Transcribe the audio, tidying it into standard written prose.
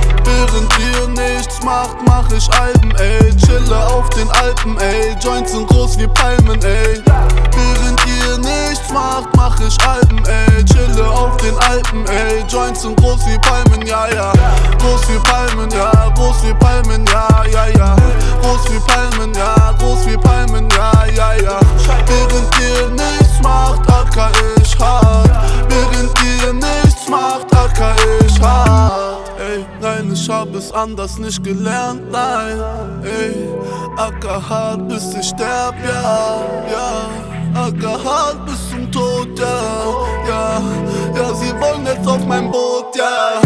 Während ihr nichts macht, mach ich Alben, ey. Chille auf den Alpen, ey. Joints sind groß wie Palmen, ey. Während ihr nichts macht, mach ich Alben, ey. Chille auf den Alpen, ey. Joints sind groß wie Palmen, ja, ja. Groß wie Palmen, ja. Groß wie Palmen, ja, ja, ja. Groß wie Palmen, ja. Groß wie Palmen, ja, ja, ja. Während ihr nichts macht, acker ich hart. Während ihr nichts macht, acker ich hart. Ey, nein, ich hab es anders nicht gelernt, nein. Ey, acker hart bis ich sterb, ja, ja. Acker hart bis zum Tod, ja, ja. Ja, sie wollen jetzt auf mein Boot, ja.